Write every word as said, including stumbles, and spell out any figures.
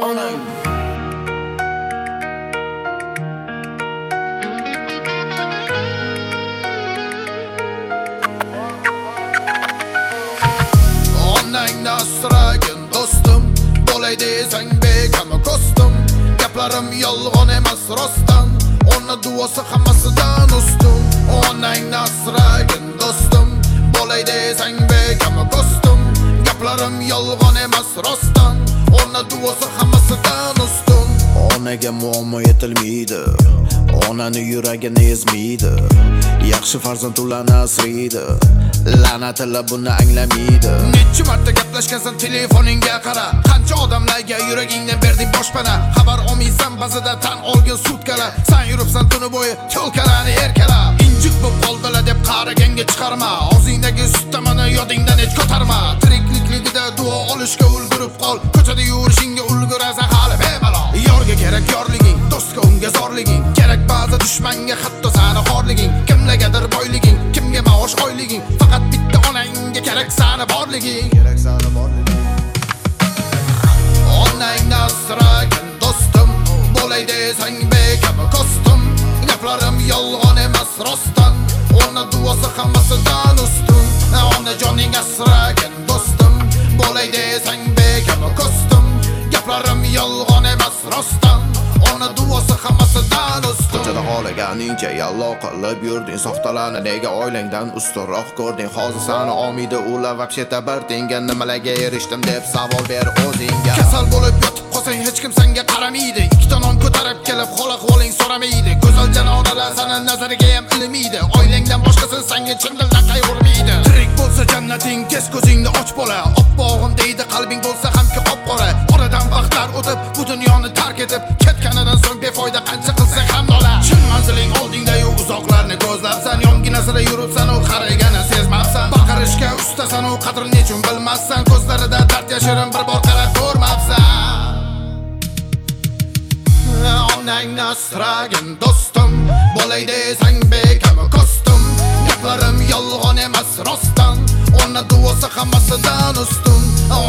onang. Onangni asragin do'stim, bo'lay desang bekam ko'stim. Gaplarim yolg'on emas rostdan, ona duosi hammasidan ustun. Onangni asragin do'stim, bo'lay desang bekam ko'stim. Gaplarim yolg'on emas rostdan, ona duosi hammasidan ustun. Onaga muammo yetilmaydi, onani yuragini ezmaydi. Yaxshi farzand ularni asraydi, la'natilla buni anglamaydi. Necha marta gaplashgansan telefoningga qara, qancha odamlarga yuragingni berding boshpana. Xabar olmaysan ba'zida tan olgin sutkalar. Sen yuribsan tuni bo'yi to'lkalarni erkalab. Injiq bo'lib qoldilar deb qaraganga chiqarma, og'zingdagi suttamani yodingdan hech ko'tarma. Tiriklikligida duo olishga ulgurib qol, ko'chada yurishingga ulgurasan hali bemalol. Yorga kerak yorliging, do'stga unga zorliging, kerak ba'zi dushmanga hatto sani xorliging. Kimlargadir boyliging, kimga maosh oyliging, faqat bitta onangga kerak sani borliging. Kerak sani borliging. Onangni asragin do'stim, bo'lay desang bekam ko'stim. Gaplarim yolg'on emas rostdan, ona duosi hammasidan ustun. Onajoning asragin do'stim, bo'lay desang bekam ko'stim. Gaplarim yolg'on emas rostdan, ona duosi hammasidan ustun. Ko'chada xohlaganingcha yallo qilib yurding, soxtalarni nega oilangdan ustunroq ko'rding? Hozir sani olmaydi ular, vobsheta bir tenga nimalarga erishdim deb savol ber o'zingga. Kasal bo'lib yotib qolsang hech kim senga qaramaydi, ikkita non ko'tarib kelib hol ahvoling so'ramaydi. Go'zal janoralar seni nazariga ham ilmaydi, oilangdan boshqasi senga chin dildan qayg'urmaydi. Tirik bo'lsa jannating, tez ko'zingni och bola, oppog'im deydi qalbing bo'lsa hamki qop-qora. Oradan vaqtlar o'tib bu dunyoni tark etib ketganidan so'ng befoyda qancha qilsang ham nola. Chin manziling oldingda-yu uzoqlarni ko'zlabsan, yonginasida yuribsan u qaragani sezmabsan. Baqirishga ustasan u qadrini nechun bilmassan, ko'zlarida dard yashirin bir bor qarab ko'rmabsan. Onangni asragin do'stim, bo'lay desang bekam ko'stim. Gaplarim yolg'on emas rostdan, ona duosi hammasidan ustun.